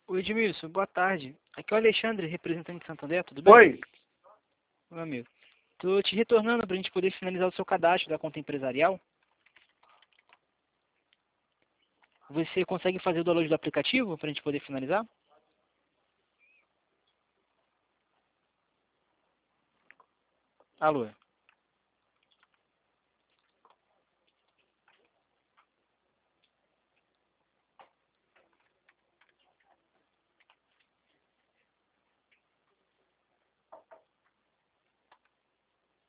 Oi, Edmilson, boa tarde. Aqui é o Alexandre, representante de Santander, tudo bem? Oi. Meu amigo. Tô te retornando para a gente poder finalizar o seu cadastro da conta empresarial. Você consegue fazer o download do aplicativo para a gente poder finalizar? Alô?